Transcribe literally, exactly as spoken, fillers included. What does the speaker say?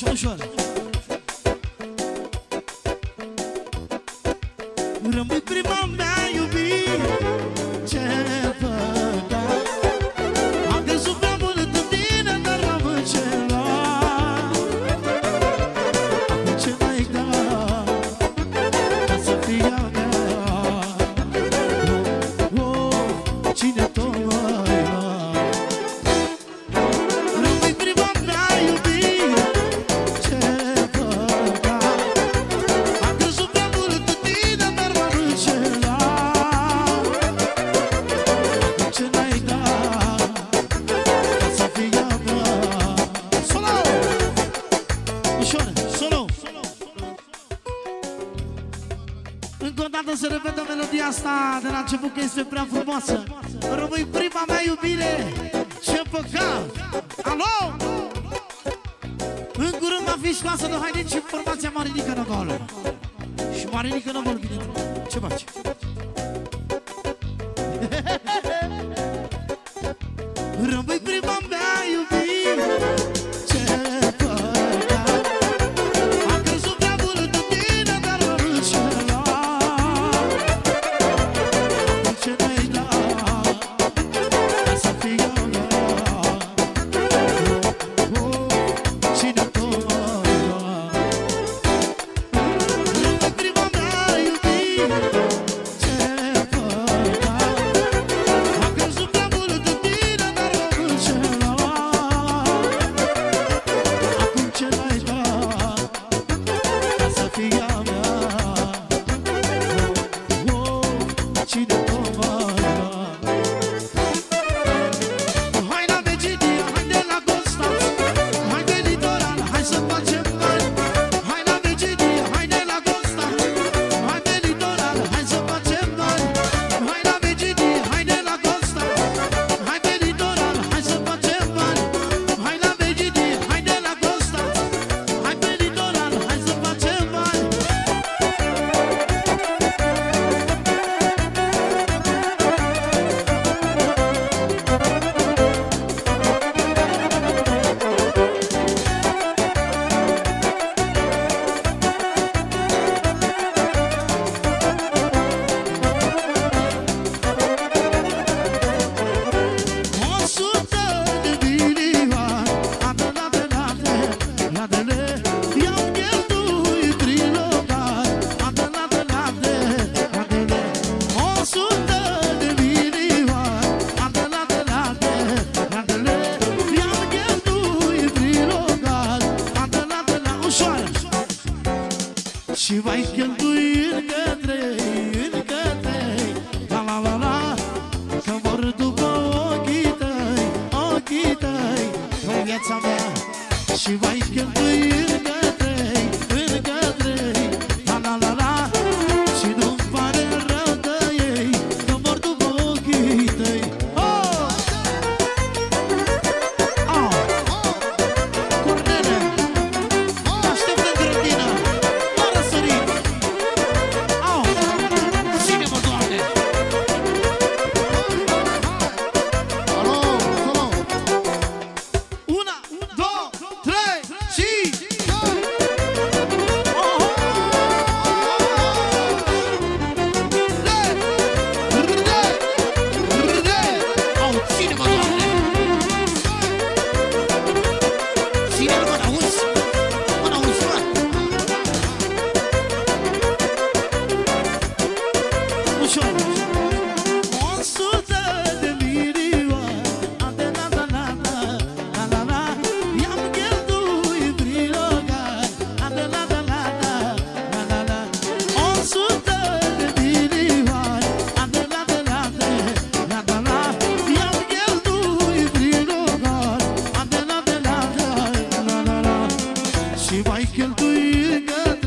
Ușor. Rămâi prima mea iubire, ce păcat. Am crezut prea mult în tine, dar m-am înșelat. Acum ce n-ai dat, ca să fii a mea. Oh, oh, cine tot mai ia. Rămâi prima mea iubire, ce păcat. Am crezut prea mult în tine, dar m-am înșelat. Acum ce n-ai dat, ca să fii a mea. Solo! Ușor, solo! Încă o dată se repetă melodia asta de la început, că este prea frumoasă. Rămâi prima mea iubire, ce păcat. Alo! În curând va fi scoasă de haine și formația Marinică Năvală. Și Marinică Năvală, bine. Ce faci? Rămâi prima mea iubire, ce păcat. Am crezut prea mult în tine, dar m-am înșelat. Acum ce n-ai dat, ca să fii a mea. Oh, oh, cine tot mai ia. Rămâi prima mea iubire, ce păcat. Am crezut prea mult în tine, dar m-am înșelat. Acum ce n-ai dat, ca să fii a mea. Oh, oh, cine tot mai ia. Hai la Virginia, hai de la Constanța, hai pe litoral, hai să facem bani. Hai la Virginia, hai de la Constanța, hai pe litoral, hai să facem bani. Hai la Virginia, hai de la Constanța, hai pe litoral, hai să facem bani. Hai la Virginia, hai de la Constanța, hai pe litoral, hai să facem bani. O sută de milioane, adunate, adele, i-au cheltuit prin local, adunate, adele. O sută de milioane, adunate, adele, i-au cheltuit prin local, adunate, ușoară. Și vai cheltui încă trei, încă trei, la la la la, că mor după ochii tăi, ochii tăi, în viața mea. Și vai cheltui încă trei, încă trei, la la la la, și nu-mi pare rău de ei, că mor după ochii tăi. Oh! Oh! Cornele, te aștept în grădină, la răsărit. Oh! Ține-mă, Doamne! Alo, alo. Una, două, trei și... Au, ține-mă, Doamne! Ține-mă, mă, n-auzi? Mă, n-auzi, mă! Ușor! O sută de milioane, ade-la-la-la-la, la-la-la, i-am cheltuit prin local, ade-la-la-la-la, la-la-la. O sută de milioane, ade-la-la-la-la, la-la-la, i-am cheltuit prin local, ade-la-la-la-la, la-la-la. Și mai cheltuit încă